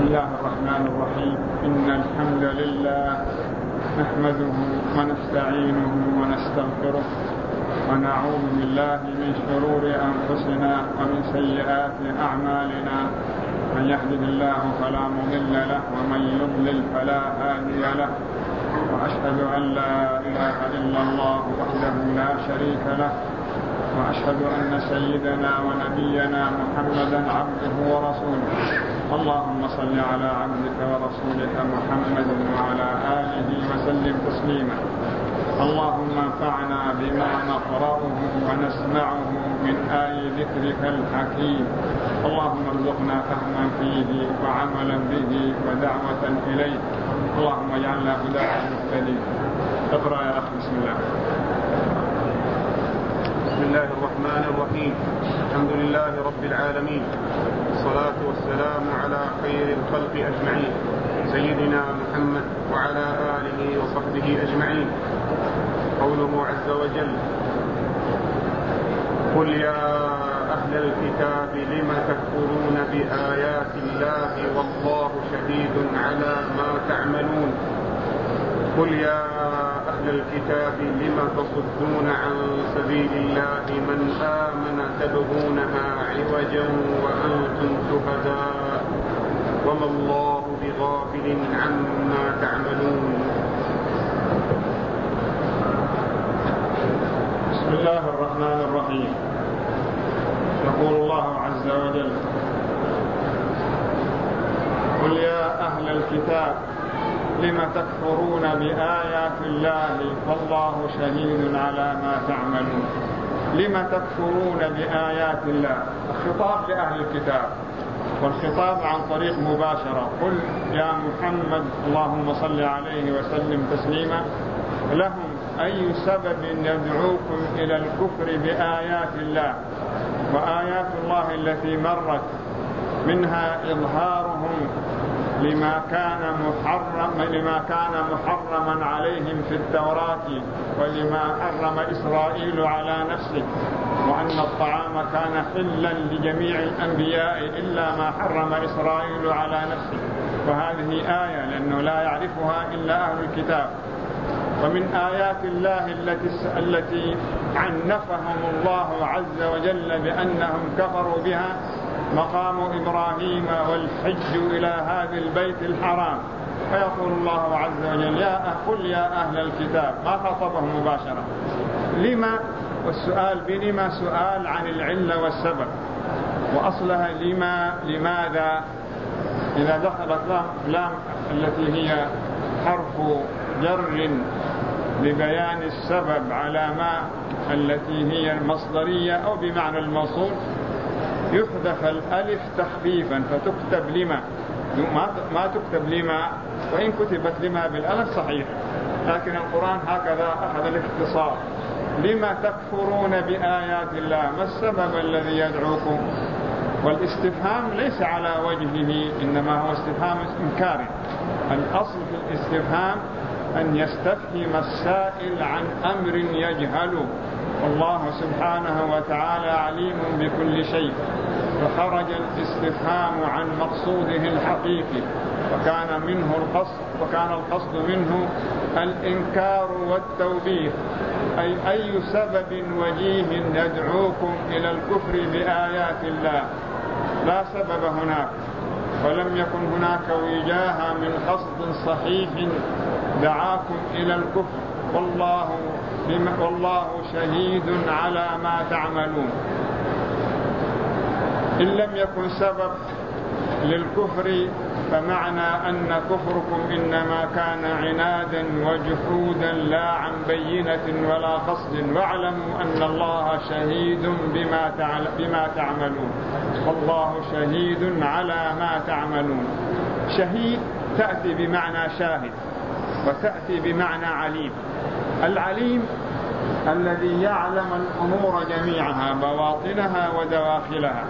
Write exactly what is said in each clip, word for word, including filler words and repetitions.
الله الرحمن الرحيم. إن الحمد لله نحمده ونستعينه ونستغفره ونعوذ بالله من شرور أنفسنا ومن سيئات أعمالنا. من يهده الله فلا مضل له ومن يضلل فلا هادي له. وأشهد أن لا إله إلا الله وحده لا شريك له. وأشهد أن سيدنا ونبينا محمدا عبده ورسوله. اللهم صل على عبدك ورسولك محمد وعلى آله وسلم تسليما. اللهم انفعنا بما نقرأه ونسمعه من آي ذكرك الحكيم. اللهم ارزقنا فهما فيه وعملا به ودعوة إليه. اللهم اجعلنا هداة مهتدين. اقرأ يا أخي. بسم الله. بسم الله الرحمن الرحيم. الحمد لله رب العالمين، والصلاة والسلام على خير الخلق أجمعين، سيدنا محمد وعلى آله وصحبه أجمعين. قوله عز وجل: قل يا أهل الكتاب لم تكفرون بآيات الله والله شهيد على ما تعملون. قل يا أهل الكتاب لم تصدون عن سبيل الله من آمن تبغونها عوجا وأنتم شهداء وما الله بغافل عما تعملون. بسم الله الرحمن الرحيم. يقول الله عز وجل: قل يا أهل الكتاب لم تكفرون بآيات الله والله شهيد على ما تعملون. لم تكفرون بآيات الله؟ الخطاب لأهل الكتاب، والخطاب عن طريق مباشرة. قل يا محمد اللهم صل عليه وسلم تسليما لهم أي سبب يدعوكم إلى الكفر بآيات الله. وآيات الله التي مرت منها إظهارهم لما كان محرم لما كان محرما عليهم في التوراة، ولما حرم إسرائيل على نفسه، وأن الطعام كان حلا لجميع الأنبياء إلا ما حرم إسرائيل على نفسه. وهذه آية لأنه لا يعرفها إلا أهل الكتاب. ومن آيات الله التي التي عنفهم الله عز وجل بأنهم كفروا بها مقام إبراهيم والحج إلى هذا البيت الحرام. فيقول الله عز وجل: يا قل يا أهل الكتاب. ما خاطبهم مباشرة. لما؟ والسؤال بلما سؤال عن العلة والسبب، وأصلها لما لماذا. إذا دخلت لام التي هي حرف جر لبيان السبب على ما التي هي المصدرية أو بمعنى الموصول، يحذف الألف تخفيفا فتكتب لما. ما تكتب لما، وإن كتبت لما بالألف صحيح، لكن القرآن هكذا أخذ الاختصار. لما تكفرون بآيات الله؟ ما السبب الذي يدعوكم؟ والاستفهام ليس على وجهه، إنما هو استفهام إنكار. الأصل في الاستفهام أن يستفهم السائل عن أمر يجهله، والله سبحانه وتعالى عليم بكل شيء. فخرج الاستفهام عن مقصوده الحقيقي، وكان منه القصد وكان القصد منه الإنكار والتوبيخ. أي أي سبب وجيه يدعوكم إلى الكفر بآيات الله؟ لا سبب هناك، ولم يكن هناك وجاهة من قصد صحيح دعاكم إلى الكفر. والله والله شهيد على ما تعملون. إن لم يكن سبب للكفر فمعنى أن كفركم إنما كان عنادا وجحودا لا عن بينة ولا قصد. واعلموا أن الله شهيد بما بما تعملون. والله شهيد على ما تعملون. شهيد تأتي بمعنى شاهد، وتأتي بمعنى عليم. العليم الذي يعلم الأمور جميعها بواطنها ودواخلها.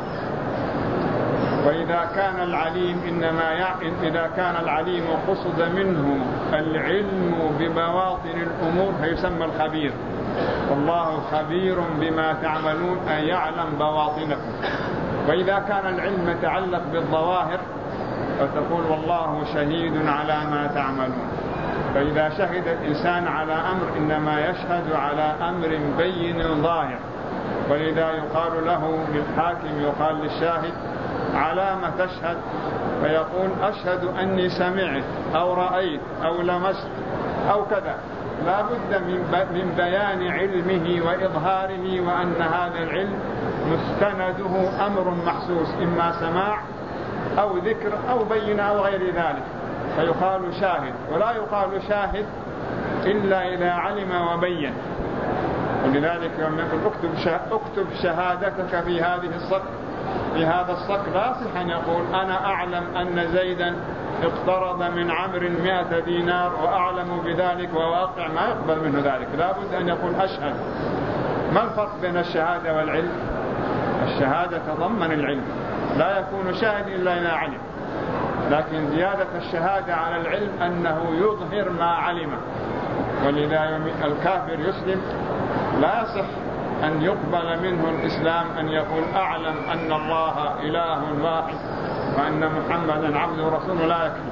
وإذا كان العليم إنما يعني إذا كان العليم قصد منه العلم ببواطن الأمور فيسمى الخبير. والله خبير بما تعملون، أي يعلم بواطنكم. وإذا كان العلم يتعلق بالظواهر فتقول والله شهيد على ما تعملون. فإذا شهد الإنسان على أمر إنما يشهد على أمر بين ظاهر، ولذا يقال له للحاكم يقال للشاهد على ما تشهد، فيقول أشهد أني سمعت أو رأيت أو لمست أو كذا. لا بد من بيان علمه وإظهاره، وأن هذا العلم مستنده أمر محسوس، إما سماع أو ذكر أو بينة أو غير ذلك، فيقال شاهد. ولا يقال شاهد إلا إذا علم وبين. ولذلك يوم يقول اكتب, اكتب شهادتك في هذه الصك في هذا الصك، لا يصح أن يقول أنا أعلم أن زيدا اقترض من عمرو مئة دينار وأعلم بذلك وواقع، ما يقبل منه ذلك. لا بد أن يقول أشهد. ما الفرق بين الشهادة والعلم؟ الشهادة تضمن العلم، لا يكون شاهد إلا إذا علم، لكن زيادة الشهادة على العلم أنه يظهر ما علمه. ولذا الكافر يسلم لا يصح أن يقبل منه الإسلام أن يقول أعلم أن الله إله واحد وأن محمدا عبده ورسوله، لا يكفي،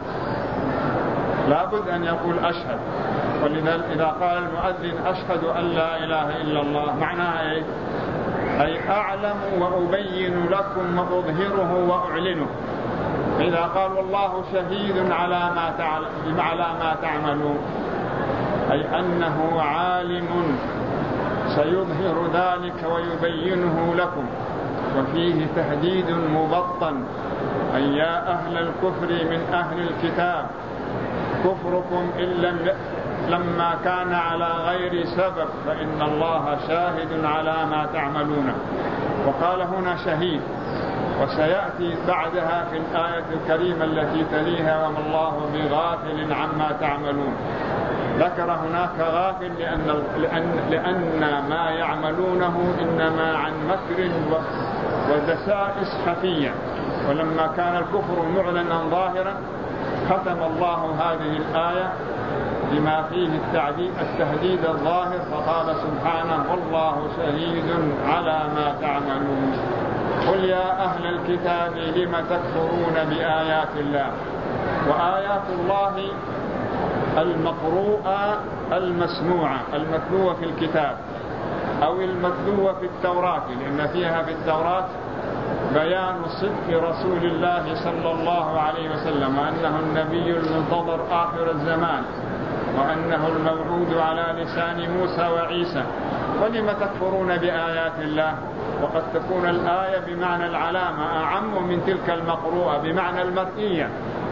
لا بد أن يقول أشهد. ولذا إذا قال المؤذن أشهد أن لا إله إلا الله، معناها إيه؟ أي أعلم وأبين لكم وأظهره وأعلنه. إذا قال والله شهيد على ما على ما تعملون، أي أنه عالم سيظهر ذلك ويبينه لكم. وفيه تهديد مبطن، أي يا أهل الكفر من أهل الكتاب كفركم إن لم لما كان على غير سبب فإن الله شاهد على ما تعملون. وقال هنا شهيد، وسيأتي بعدها في الآية الكريمة التي تليها وما الله بغافل عما تعملون. ذكر هناك غافل لأن, لأن, لأن ما يعملونه إنما عن مكر ودسائس خفية. ولما كان الكفر معلنا ظاهرا ختم الله هذه الآية بما فيه التهديد الظاهر، فقال سبحانه والله شهيد على ما تعملون. قل يا أهل الكتاب لم تكفرون بآيات الله. وآيات الله المقروءة المسموعة المتلوة في الكتاب أو المتلوة في التوراة، لأن فيها في التوراة بيان صدق رسول الله صلى الله عليه وسلم، وأنه النبي المنتظر آخر الزمان، وأنه الموعود على لسان موسى وعيسى. ولم تكفرون بآيات الله؟ وقد تكون الآية بمعنى العلامة أعم من تلك المقروءة بمعنى المرئية.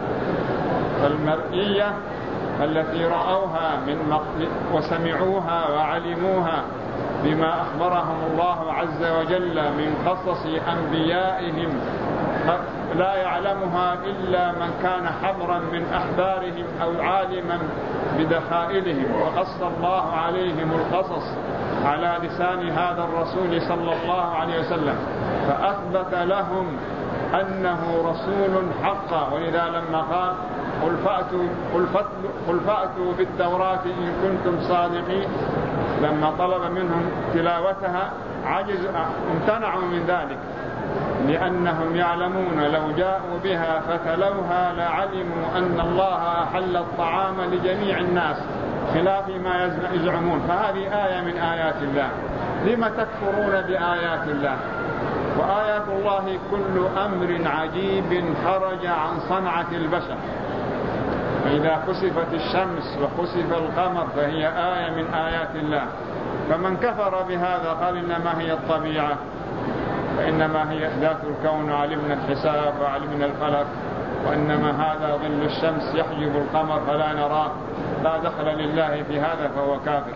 فالمرئية التي رأوها من وسمعوها وعلموها بما أخبرهم الله عز وجل من قصص أنبيائهم لا يعلمها إلا من كان حبرا من أحبارهم أو عالما بدخائلهم، وقص الله عليهم القصص على لسان هذا الرسول صلى الله عليه وسلم، فأثبت لهم أنه رسول حقا. ولذا لما قال قل فأتوا, قل فأتوا, قل فأتوا بالتوراة إن كنتم صادقين، لما طلب منهم تلاوتها عجز امتنعوا من ذلك، لأنهم يعلمون لو جاءوا بها فتلوها لعلموا أن الله أحل الطعام لجميع الناس خلاف ما يزعمون. فهذه آية من آيات الله. لم تكفرون بآيات الله؟ وآيات الله كل أمر عجيب خرج عن صنعة البشر. فإذا خسفت الشمس وخسف القمر فهي آية من آيات الله. فمن كفر بهذا قال إنما هي الطبيعة، فإنما هي إحداث الكون، علمنا الحساب وعلمنا الفلك، وإنما هذا ظل الشمس يحجب القمر فلا نراه، لا دخل لله في هذا فهو كافر.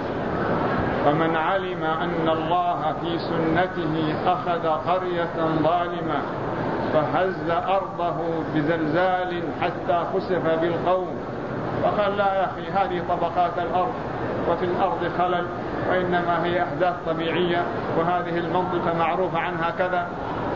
ومن علم أن الله في سنته أخذ قرية ظالمة فهز أرضه بزلزال حتى خسف بالقوم، فقال لا يا أخي هذه طبقات الأرض وفي الأرض خلل، وإنما هي أحداث طبيعية وهذه المنطقة معروف عنها كذا.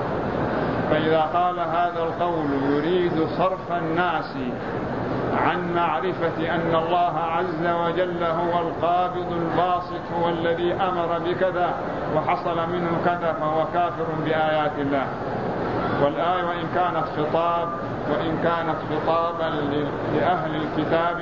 فإذا قال هذا القول يريد صرف الناس عن معرفة أن الله عز وجل هو القابض الباسط، هو الذي أمر بكذا وحصل منه كذا، فهو كافر بآيات الله. والآية وإن كانت خطاب وإن كانت خطابا لأهل الكتاب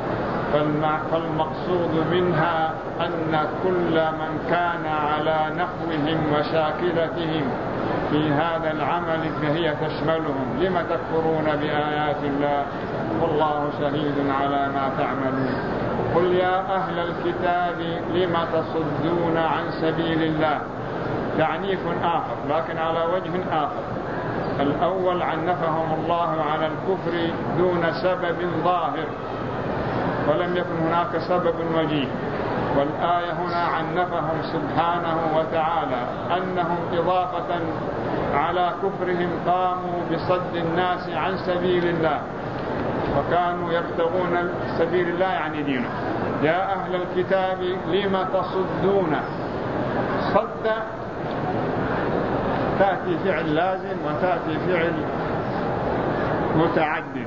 فالمقصود منها أن كل من كان على نحوهم وشاكلتهم في هذا العمل فهي تشملهم. لم تكفرون بآيات الله والله شهيد على ما تعملون. قل يا أهل الكتاب لم تصدون عن سبيل الله. تعنيف آخر لكن على وجه آخر. الأول عنفهم الله على الكفر دون سبب ظاهر ولم يكن هناك سبب وجيه، والآية هنا عنفهم سبحانه وتعالى أنهم إضافة على كفرهم قاموا بصد الناس عن سبيل الله وكانوا يبتغون سبيل الله يعني دينه. يا أهل الكتاب لم تصدون. صد تأتي فعل لازم وتأتي فعل متعدد.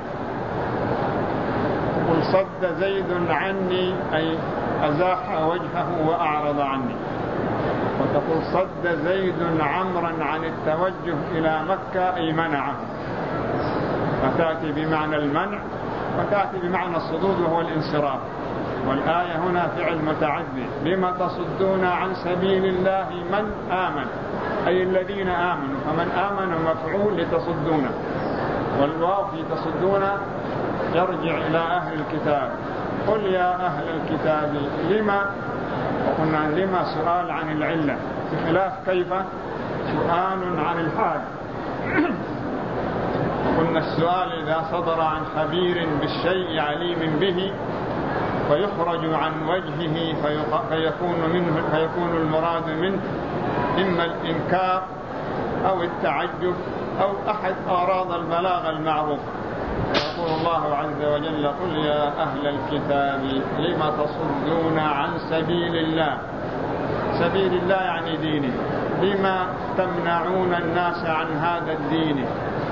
قل صد زيد عني أي أزاح وجهه وأعرض عني، وتقول صد زيد عمرا عن التوجه إلى مكة أي منعه، فتأتي بمعنى المنع وتأتي بمعنى الصدود وهو الانصراف. والآية هنا فعل متعدد. لما تصدون عن سبيل الله من آمن أي الذين آمنوا، فمن آمن مفعول لتصدون، والواو في تصدون يرجع إلى أهل الكتاب. قل يا أهل الكتاب لما، وقلنا لما سؤال عن العلة بخلاف كيف سؤال عن الحال. قلنا السؤال إذا صدر عن خبير بالشيء عليم به فيخرج عن وجهه فيكون منه فيكون المراد منه إما الإنكار أو التعجب أو أحد أغراض البلاغة المعروفة. يقول الله عز وجل قل يا أهل الكتاب لم تصدون عن سبيل الله. سبيل الله يعني دينه. لما تمنعون الناس عن هذا الدين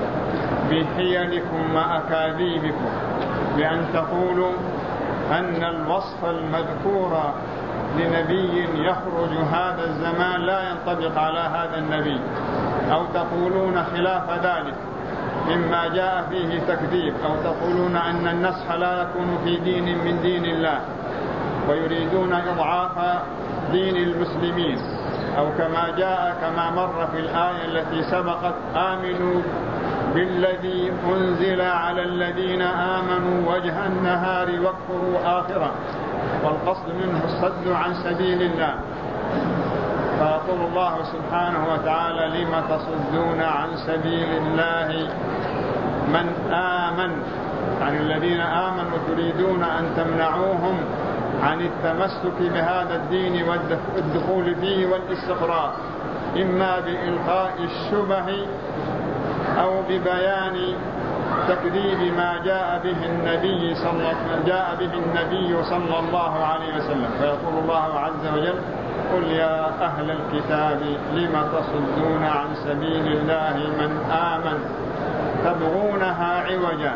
بحيلكم وأكاذيبكم، بأن تقولوا أن الوصف المذكور لنبي يخرج هذا الزمان لا ينطبق على هذا النبي، أو تقولون خلاف ذلك مما جاء فيه تكذيب، أو تقولون أن النسخ لا يكون في دين من دين الله ويريدون إضعاف دين المسلمين، أو كما جاء كما مر في الآية التي سبقت آمنوا بالذي أنزل على الذين آمنوا وجه النهار واكفروا آخره، والقصد منه الصد عن سبيل الله. فيقول الله سبحانه وتعالى لم تصدون عن سبيل الله من آمن، عن الذين آمنوا تريدون أن تمنعوهم عن التمسك بهذا الدين والدخول فيه والاستقرار، إما بإلقاء الشبه أو ببيان تكذيب ما جاء به النبي صلى جاء به النبي صلى الله عليه وسلم. فيقول الله عز وجل قل يا أهل الكتاب لم تصدون عن سبيل الله من آمن تبغونها عوجا.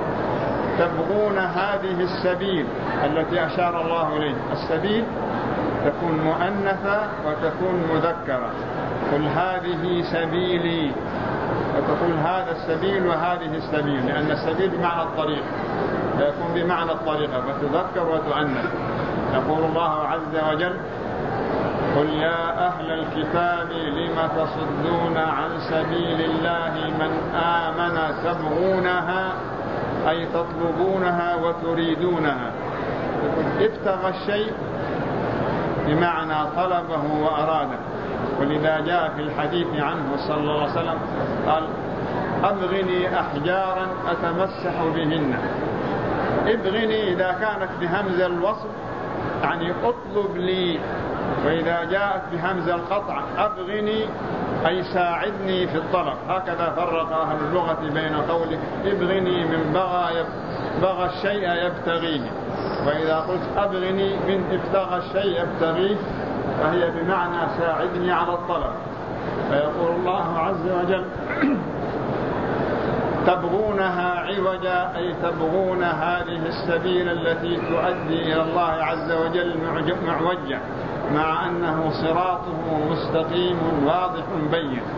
تبغون هذه السبيل التي أشار الله إليه. السبيل تكون مؤنثة وتكون مذكرة. قل هذه سبيلي، وتقول هذا السبيل وهذه السبيل، لأن السبيل بمعنى الطريق فيكون بمعنى الطريقة فتذكر وتؤنث. يقول الله عز وجل قل يا أهل الكتاب لم تصدون عن سبيل الله من آمن تبغونها أي تطلبونها وتريدونها. ابتغى الشيء بمعنى طلبه وأراده، ولذا جاء في الحديث عنه صلى الله عليه وسلم قال أبغني أحجارا أتمسح بهن. ابغني إذا كانت بهمز الوصل يعني اطلب لي، وإذا جاءت بهمز القطع أبغني أي ساعدني في الطلب. هكذا فرق أهل اللغة بين قولك ابغني من بغى بغى الشيء يبتغيه، وإذا قلت أبغني من ابتغى الشيء يبتغيه فهي بمعنى ساعدني على الطلب. فيقول الله عز وجل تبغونها عوجا أي تبغون هذه السبيل التي تؤدي إلى الله عز وجل معوجة، مع أنه صراطه مستقيم واضح بين.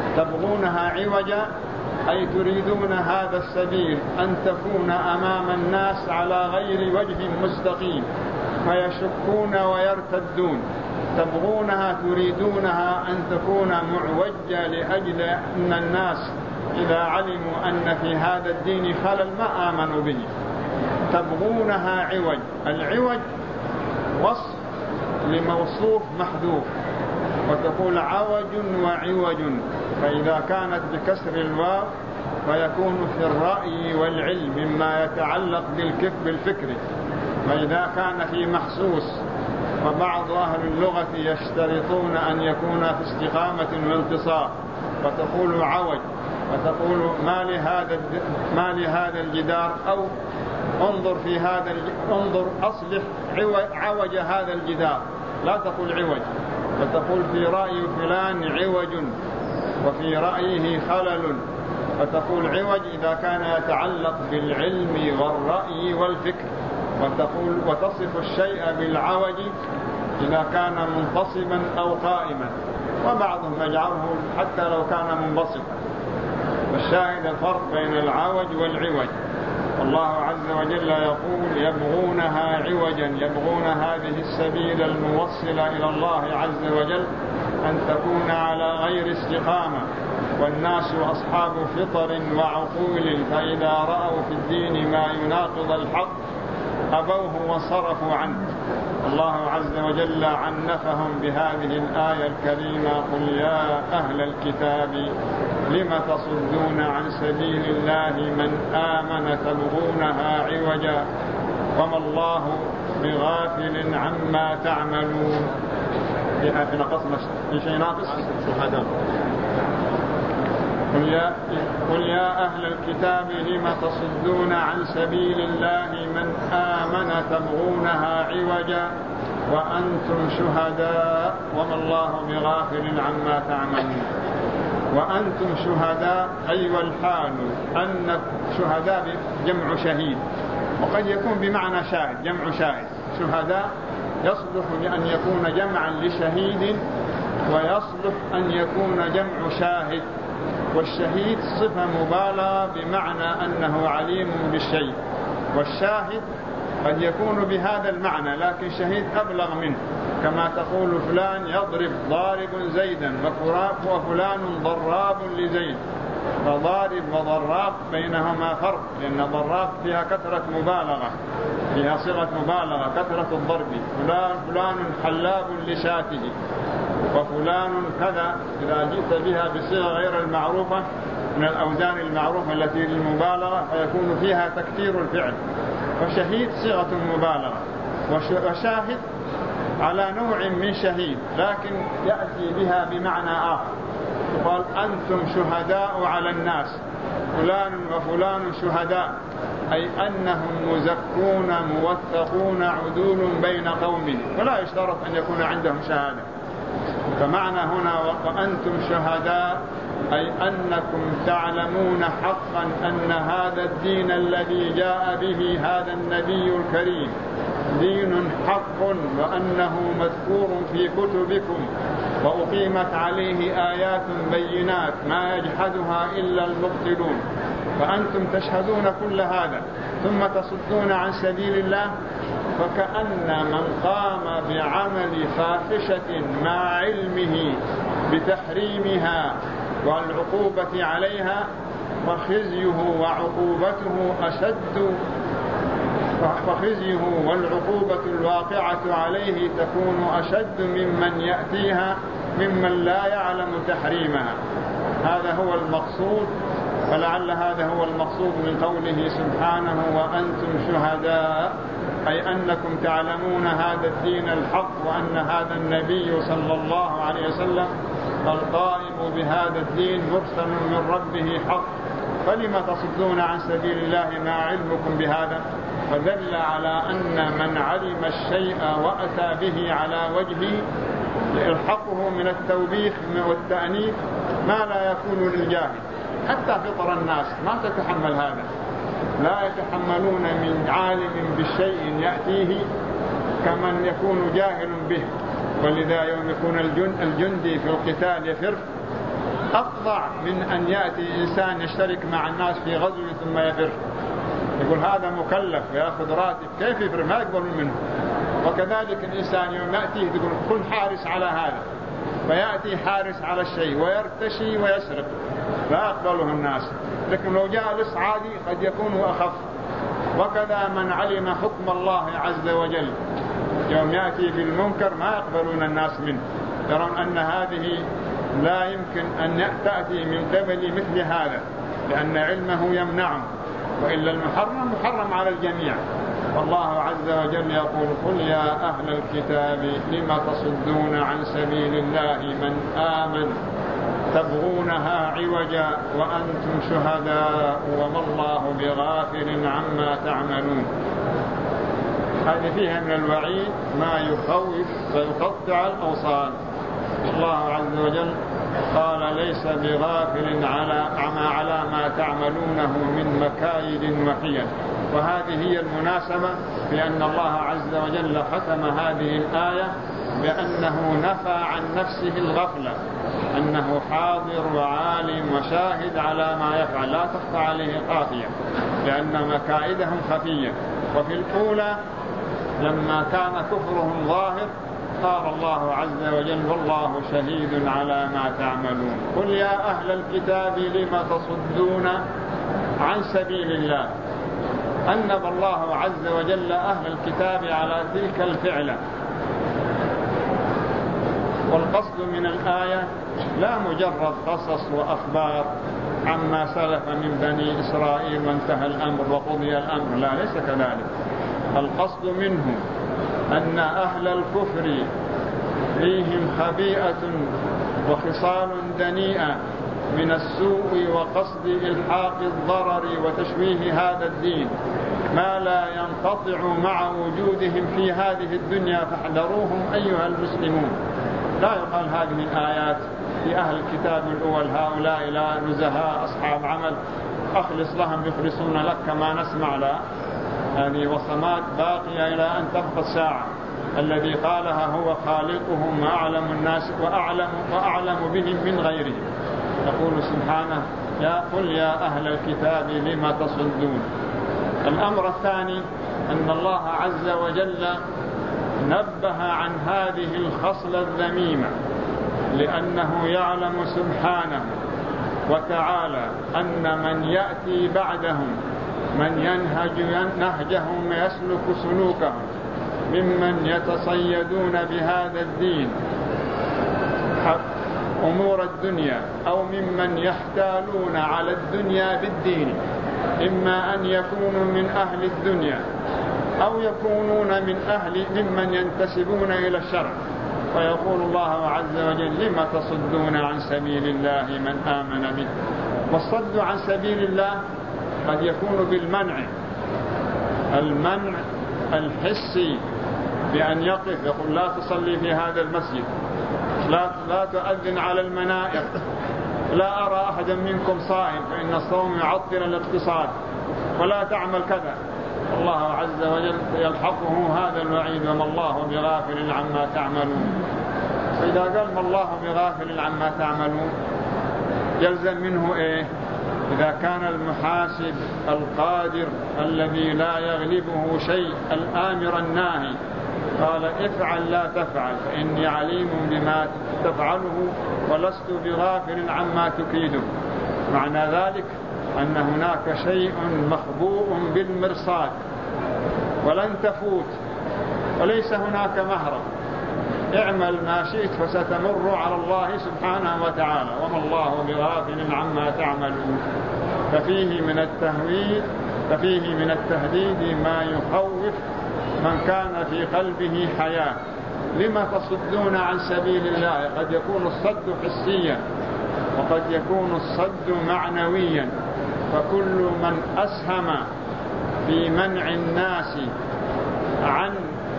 تبغونها عوجا أي تريدون هذا السبيل أن تكون أمام الناس على غير وجه مستقيم فيشكون ويرتدون. تبغونها تريدونها أن تكون معوجة لأجل أن الناس إذا علموا أن في هذا الدين خلل ما آمنوا به. تبغونها عوج. العوج وصف لموصوف محذوف، وتقول عوج وعوج، فإذا كانت بكسر الواو فيكون في الرأي والعلم مما يتعلق بالكف بالفكر، فإذا كان في محسوس، وبعض أهل اللغة يشترطون أن يكون في استقامة وانتصاب، فتقول عوج، فتقول ما لهذا ما لهذا الجدار، أو انظر في هذا انظر أصلح عوج هذا الجدار، لا تقول عوج. فتقول في رأي فلان عوج وفي رأيه خلل، فتقول عوج إذا كان يتعلق بالعلم والرأي والفكر، وتقول وتصف الشيء بالعوج إذا كان منتصبا أو قائما، وبعضهم يجعله حتى لو كان منبسطا. والشاهد الفرق بين العوج والعوج. الله عز وجل يقول يبغونها عوجا، يبغون هذه السبيل الموصلة إلى الله عز وجل أن تكون على غير استقامة، والناس أصحاب فطر وعقول، فإذا رأوا في الدين ما يناقض الحق أبوه وصرفوا عنه. الله عز وجل عنفهم بهذه الآية الكريمة: قل يا أهل الكتاب لم تصدون عن سبيل الله من آمن تبغونها عوجا وما الله بغافل عما تعملون. في نقصنا في شيء ناقص؟ قل يا, قل يا أهل الكتاب لم تصدون عن سبيل الله من آمن تبغونها عوجا وأنتم شهداء وما الله بغافل عما تعملون. وأنتم شهداء أي والحال أن شهداء جمع شهيد، وقد يكون بمعنى شاهد، جمع شاهد. شهداء يصلح بأن يكون جمعا لشهيد، ويصلح أن يكون جمع شاهد. والشهيد صفة مبالغة بمعنى أنه عليم بالشيء، والشاهد قد يكون بهذا المعنى لكن شهيد أبلغ منه، كما تقول فلان يضرب ضارب زيدا وفلان ضراب لزيد، فضارب وضراب بينهما فرق، لأن ضراب فيها كثرة مبالغة، فيها صيغة مبالغة كثرة الضرب. فلان فلان حلاب لشاته، وفلان كذا إذا جئت بها بصيغة غير المعروفة من الأوزان المعروفة التي للمبالغة فيكون فيها تكثير الفعل. وشهيد صيغة مبالغة، وشاهد على نوع من شهيد لكن يأتي بها بمعنى آخر. قال أنتم شهداء على الناس، فلان وفلان شهداء، أي أنهم مزكون موثقون عدول بين قوم، ولا يشترط أن يكون عندهم شهادة. فمعنى هنا وأنتم شهداء أي أنكم تعلمون حقا أن هذا الدين الذي جاء به هذا النبي الكريم دين حق، وأنه مذكور في كتبكم وأقيمت عليه آيات بينات ما يجحدها إلا المبطلون. فأنتم تشهدون كل هذا ثم تصدون عن سبيل الله، فكأن من قام بعمل فاحشة مع علمه بتحريمها والعقوبة عليها فخزيه وعقوبته أشد، فخزيه والعقوبة الواقعة عليه تكون أشد ممن يأتيها ممن لا يعلم تحريمها. هذا هو المقصود، ولعل هذا هو المقصود من قوله سبحانه وأنتم شهداء، أي أنكم تعلمون هذا الدين الحق، وأن هذا النبي صلى الله عليه وسلم القائم بهذا الدين مرسل من ربه حق، فلما تصدون عن سبيل الله ما علمكم بهذا؟ فدل على أن من علم الشيء وأتى به على وجهه يلحقه من التوبيخ والتأنيث ما لا يكون للجاهل. حتى فطر الناس ما تتحمل هذا، لا يتحملون من عالم بالشيء يأتيه كمن يكون جاهل به. ولذا يوم يكون الجندي في القتال يفر أفظع من أن يأتي إنسان يشترك مع الناس في غزو ثم يفر، يقول هذا مكلف ويأخذ راتب، كيف يفر؟ ما يقبلون منه. وكذلك الإنسان يوم يأتيه تقول كن حارس على هذا، فيأتي حارس على الشيء ويرتشي ويسرق لا يقبله الناس. لكن لو جالس عادي قد يكون أخف. وكذا من علم حكم الله عز وجل يوم يأتي بالمنكر ما يقبلون الناس منه، يرون أن هذه لا يمكن أن تأتي من قبل مثل هذا، لأن علمه يمنعه، وإلا المحرم محرم على الجميع. والله عز وجل يقول قل يا أهل الكتاب لم تصدون عن سبيل الله من آمن تبغونها عوجا وأنتم شهداء وما الله بغافل عما تعملون. هذه فيها من الوعيد ما يخوف ويقطع الأوصال. الله عز وجل قال ليس بغافل على على ما تعملونه من مكايد وحيل. وهذه هي المناسبة بأن الله عز وجل ختم هذه الآية بأنه نفى عن نفسه الغفلة، أنه حاضر وعالم وشاهد على ما يفعل، لا تخفى عليه خافية، لأن مكائدهم خفية. وفي الأولى لما كان كفرهم ظاهر قال الله عز وجل والله شهيد على ما تعملون. قل يا أهل الكتاب لم تصدون عن سبيل الله. أنب الله عز وجل أهل الكتاب على تلك الفعلة. والقصد من الآية لا مجرد قصص وأخبار عما سلف من بني إسرائيل وانتهى الأمر وقضي الأمر، لا ليس كذلك. القصد منه أن أهل الكفر فيهم خبيئة وخصال دنيئة من السوء وقصد إلحاق الضرر وتشويه هذا الدين ما لا ينقطع مع وجودهم في هذه الدنيا، فاحذروهم أيها المسلمون. لا يقال هذه الآيات في أهل الكتاب الأول هؤلاء لا نزهاء أصحاب عمل أخلص لهم يخلصون لك كما نسمع، لا، هذه وصمات باقية إلى أن تبقى الساعة. الذي قالها هو خالقهم وأعلم الناس وأعلم, وأعلم بهم من غيرهم. يقول سبحانه يا قل يا أهل الكتاب لما تصدون. الأمر الثاني أن الله عز وجل نبه عن هذه الخصلة الذميمة، لأنه يعلم سبحانه وتعالى أن من يأتي بعدهم من ينهج نهجهم ويسلك سلوكهم ممن يتصيدون بهذا الدين أمور الدنيا أو ممن يحتالون على الدنيا بالدين، إما أن يكونوا من أهل الدنيا أو يكونون من أهل ممن ينتسبون إلى الشرع. فيقول الله عز وجل لما تصدون عن سبيل الله من آمن به. والصد عن سبيل الله قد يكون بالمنع، المنع الحسي بأن يقف يقول لا تصلي في هذا المسجد، لا, لا تؤذن على المنائر، لا أرى أحدا منكم صائم فإن الصوم يعطل الاقتصاد، ولا تعمل كذا. الله عز وجل يلحقه هذا الوعيد وما الله بغافل عما تعملون. فإذا قال ما الله بغافل عما تعملون يلزم منه إيه؟ إذا كان المحاسب القادر الذي لا يغلبه شيء الآمر الناهي قال افعل لا تفعل فإني عليم بما تفعله ولست بغافل عما تكيده، معنى ذلك أن هناك شيء مخبوء بالمرصاد ولن تفوت وليس هناك مهرب. اعمل ما شئت فستمر على الله سبحانه وتعالى وما الله بغافل عما تعملون. ففيه من التهويد ففيه من التهديد ما يخوف من كان في قلبه حياة. لما تصدون عن سبيل الله؟ قد يكون الصد حسيا وقد يكون الصد معنويا. فكل من أسهم في منع الناس عن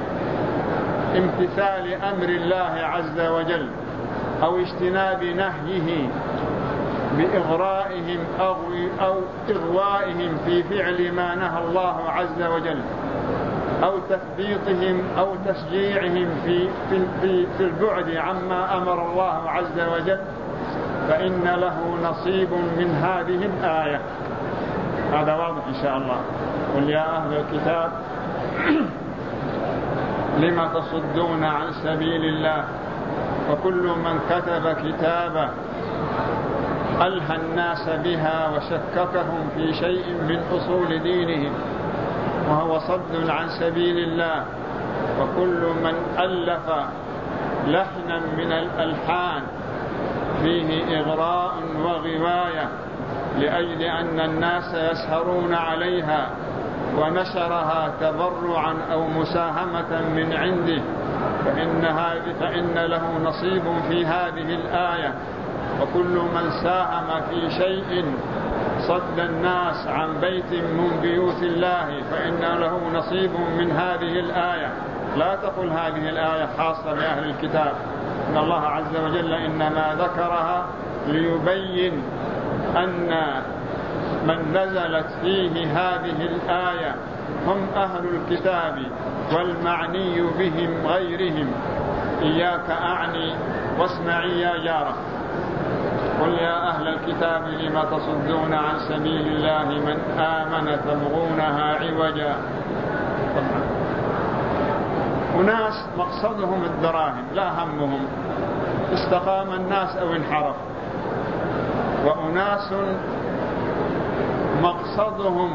امتثال أمر الله عز وجل أو اجتناب نهيه بإغرائهم أو, أو إغوائهم في فعل ما نهى الله عز وجل أو تثبيطهم أو تشجيعهم في, في, في, في البعد عما أمر الله عز وجل، فإن له نصيب من هذه الآية. هذا واضح إن شاء الله. قل يا أهل الكتاب لم تصدون عن سبيل الله وكل من كتب كتابا ألهى الناس بها وشككهم في شيء من أصول دينهم وهو صد عن سبيل الله، وكل من ألف لحنا من الألحان فيه إغراء وغواية لأجل أن الناس يسهرون عليها ونشرها تبرعا أو مساهمة من عنده فإن, فإن له نصيب في هذه الآية. وكل من ساهم في شيء صد الناس عن بيت من بيوت الله فإن له نصيب من هذه الآية. لا تقل هذه الآية خاصة بأهل الكتاب، إن الله عز وجل إنما ذكرها ليبين أن من نزلت فيه هذه الآية هم أهل الكتاب والمعني بهم غيرهم. إياك أعني واسمعي يا جارة. قل يا أهل الكتاب لم تصدون عن سبيل الله من آمن تبغونها عوجا. أناس مقصدهم الدراهم لا همهم، استقام الناس أو انحرف، وأناس مقصدهم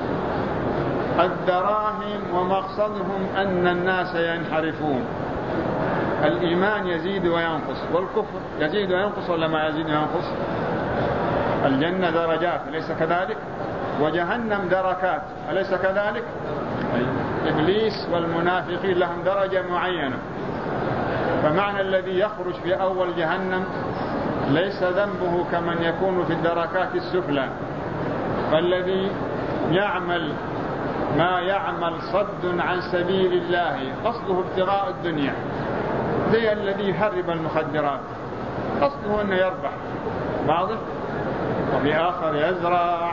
الدراهم ومقصدهم أن الناس ينحرفون. الإيمان يزيد وينقص والكفر يزيد وينقص ولا ما يزيد وينقص؟ الجنة درجات أليس كذلك؟ وجهنم دركات أليس كذلك؟ إبليس والمنافقين لهم درجة معينة. فمعنى الذي يخرج في أول جهنم ليس ذنبه كمن يكون في الدركات السفلى، فالذي يعمل ما يعمل صد عن سبيل الله قصده ابتغاء الدنيا، زي الذي يحرب المخدرات قصده أنه يربح واضح، وفي آخر يزرع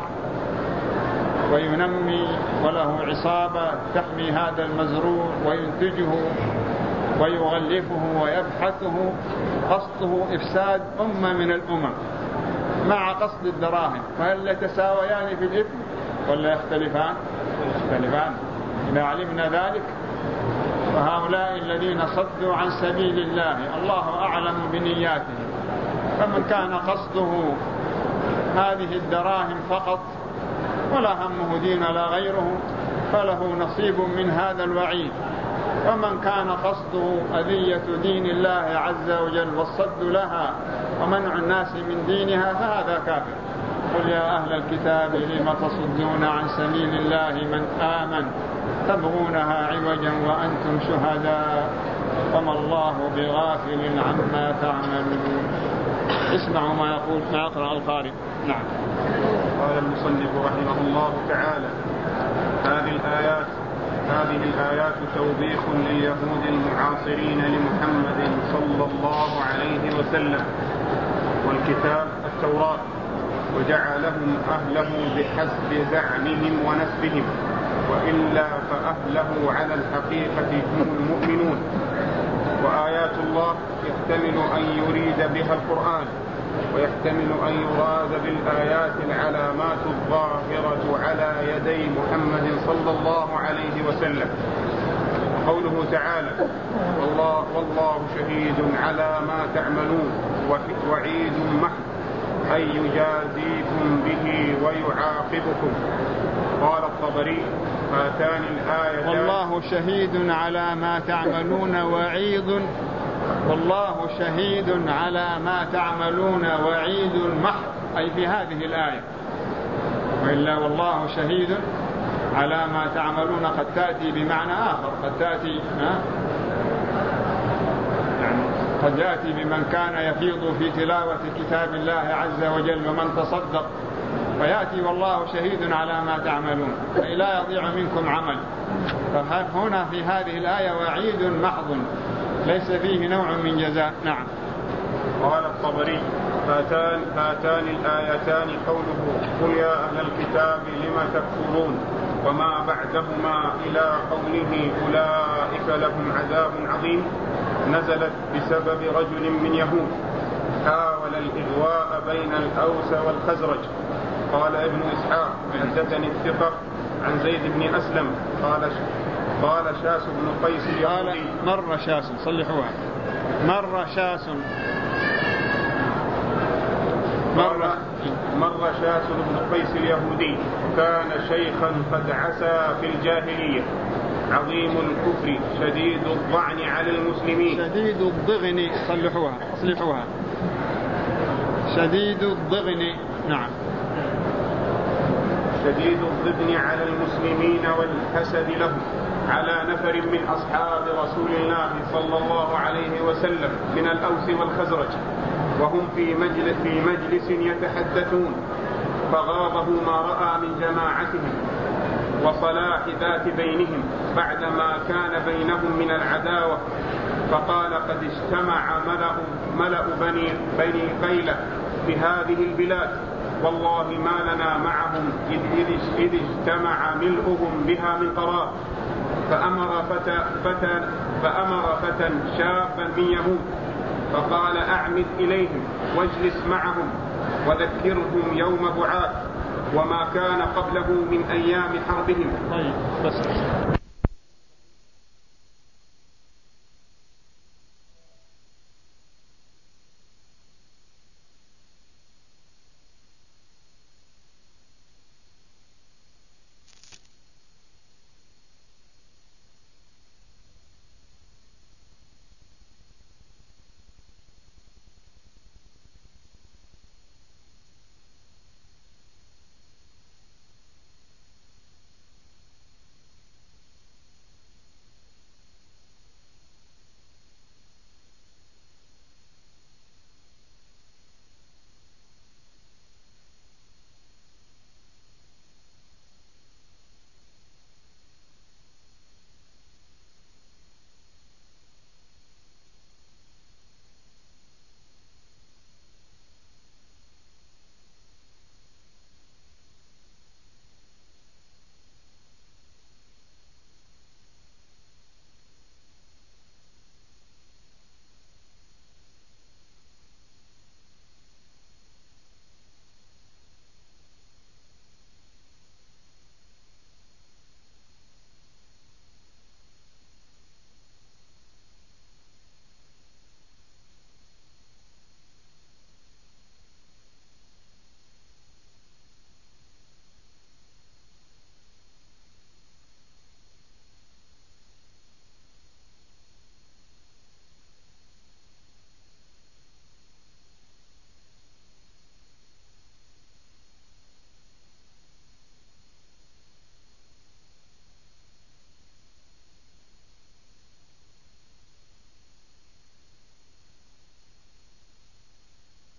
وينمي وله عصابة تحمي هذا المزروع وينتجه ويغلفه ويبحثه، قصده إفساد أمة من الأمم مع قصد الدراهم. فهل يتساويان في الإثم ولا يختلفان؟ يختلفان. إذا علمنا ذلك فهؤلاء الذين صدوا عن سبيل الله الله أعلم بنياتهم، فمن كان قصده هذه الدراهم فقط ولا همه دين لا غيره فله نصيب من هذا الوعيد، ومن كان قصده أذية دين الله عز وجل والصد لها ومنع الناس من دينها فهذا كافر. قل يا أهل الكتاب لم تصدون عن سبيل الله من آمن تبغونها عوجا وأنتم شهداء وما الله بغافل عما تعملون. اسمعوا ما يقول ما يقرأ القارئ. نعم. قال المصنف رحمه الله تعالى: هذه الآيات هذه الآيات توبيخ لليهود المعاصرين لمحمد صلى الله عليه وسلم والكتاب التوراة، وجعلهم أهله بحسب زعمهم ونسبهم، وإلا فأهله على الحقيقة هم المؤمنون. وآيات الله يحتمل أن يريد بها القرآن، ويحتمل أن يراد بالآيات العلامات الظاهرة على يدي محمد صلى الله عليه وسلم. قوله تعالى: والله, والله شهيد على ما تعملون وعيد محض أي يجازيكم به ويعاقبكم. قال الطبري: هاتان الآيتان والله شهيد على ما تعملون وعيد والله شهيد على ما تعملون وعيد محض أي في هذه الآية. وإلا والله شهيد على ما تعملون قد تأتي بمعنى آخر، قد تأتي يعني قد يأتي بمن كان يفيض في تلاوة كتاب الله عز وجل ومن تصدق، فيأتي والله شهيد على ما تعملون أي لا يضيع منكم عمل. فهنا في هذه الآية وعيد محض ليس فيه نوع من جزاء. نعم. قال الطبري: هاتان هاتان الآيتان قوله: قل يا أهل الكتاب لم تكفرون، وما بعدهما إلى قوله: أولئك لهم عذاب عظيم، نزلت بسبب رجل من يهود حاول حاول الإغواء بين الأوس والخزرج. قال ابن إسحاق حدثني الثقة عن زيد بن أسلم قال قال شاس بن قيس اليهودي مر شاس صلحوها مر شاس مر مر شاس بن قيس اليهودي كان شيخا قد عسى في الجاهلية عظيم الكفر شديد الضعن على المسلمين. شديد الضغن صلحوها صلحوها شديد الضغن. نعم. شديد الضغن على المسلمين والحسد لهم على نفر من أصحاب رسول الله صلى الله عليه وسلم من الأوس والخزرج وهم في مجلس, في مجلس يتحدثون فغاضه ما رأى من جماعتهم وصلاح ذات بينهم بعدما كان بينهم من العداوة فقال قد اجتمع ملأ, ملأ بني, بني قيلة بهذه البلاد والله ما لنا معهم إذ اجتمع ملؤهم بها من قرار. فأمر فتى, فتى, فأمر فتى شابا من يهود فقال أعمد إليهم واجلس معهم وذكرهم يوم بعاث وما كان قبله من أيام حربهم. طيب بس